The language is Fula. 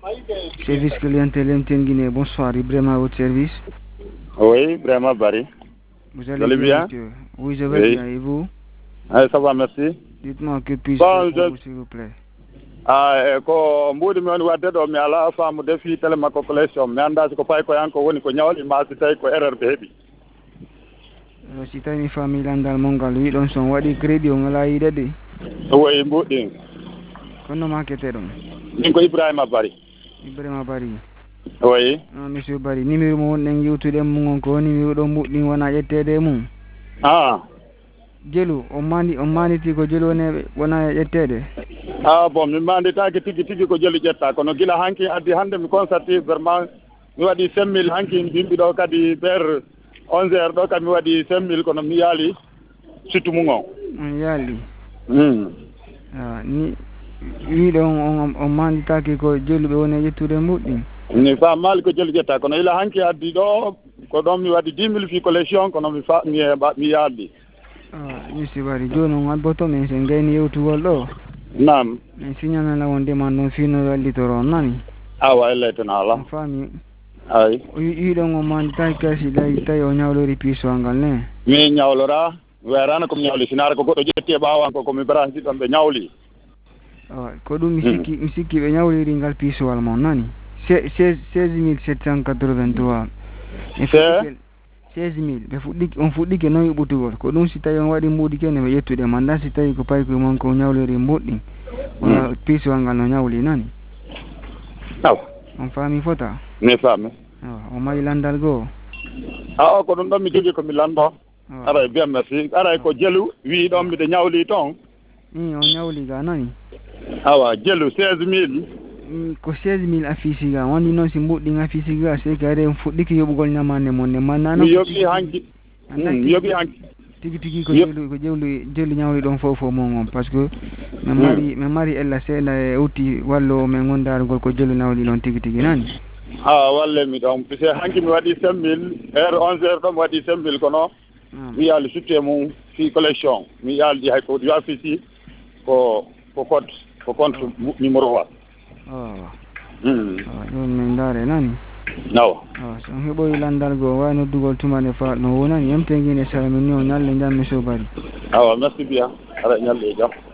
Service clientèle MTN Guinée, bonsoir, Ibrahima à votre service. Oui, vraiment Barry. Vous allez bien, monsieur? Oui, je vais bien, et vous? Ça va, merci. Dites-moi que puis-je faire pour vous, s'il vous plaît. Ko mbudi mi woni wadde ɗo mi ala faamude fii téléma ko collection mi anndaasi ko payi ko yan ko woni ko ñawli ma si tawi ko erreur ɓe heɓi si tawi mi faami landal mon ngal wiɗon son waɗi crédit o ngala yiide de woyi mbuɗɗin kono makete ɗon min ko Ibrahima Bari. Ibrahima Bari. Oui. Monsieur Bari, numéro mo wonɗen yewtude mum on ko numéro ɗo mbuɗɗin wona ƴettede mum. Jelu on manditi ko jelu wona ƴettede. Bon mi manditaki tigi ko jelu ƴetta kono gila hanki addi hande mi constati vraiment mi waɗi 5000 hanki yimɓe ɗo kadi vers 11h ɗo kadi mi waɗi 5000 kono mi yaali sittu mum on. On yaali. Ni wiɗon on manditaki ko jelu ɓe woni ƴettude mbuɗɗin. Ni faamali ko jelu ƴetta kono ila hanki addi ɗo ko ɗon mi waɗi 10 000 fi collection kono mi yaaldi. Monsieur Bari joni on abboto men sen gayni yewtugol ɗo. Nam. Min signanala on demande noon fino wallitoro on nani. Awa eleytona ala. On faami. Ay. Yiɗon on manditaki kasi tawi o ñawlori piisowal ngal ne. Mi ñawlora werano komi ñawli sinara ko goɗɗo ƴetti e ɓawan ko komi branchi ɗon ɓe ñawli. Ko ɗum mi sikki ɓe ñawliri ngal piisowal mon nani 16 783. 16 000 on fuɗɗike noon yuɓɓutugol ko ɗum si tawi on waɗi mbuɗi kene ɓe ƴettude manda si tawi ko paykoye mon ko ñawliri mbuɗɗi wona piisowal ngal no ñawli nani. On faami fota mi faami. O mari landal goo o ko ɗum ɗon mi jogui komi lanndo aray bien merci aray ko jelu wi ɗon mbiɗa ñawli toon on ñawli ga nani. Awa jelu 16 000 ko 16 000 affiche ga woni noon si mbuɗɗin affiche ga sey kadi on fuɗɗiki yoɓugol ñamande mon ne mannano mi yoɓi hanki mi yoɓi hanki tigi ko jelu ñawli ɗon fof mon on par ce que mi mari ella seeɗa e utti wallo men gondarugol ko jelu ñawli ɗon tigi nani. walle mi ɗon puisque hanki mi waɗi 5 000 heure 11h ɗon mi waɗi 5 000 kono mi yaali sutte mum fi collection mi yaaldi hay ko yo affiche ko code ko compte numéro wa. ɗon min ndaare nani. So on heɓoyi landal goo wawi noddugol tumande fa no wonani MTN Guinée salmini on ñalle jam monsieur Bari. Merci bien ara ñalle jam.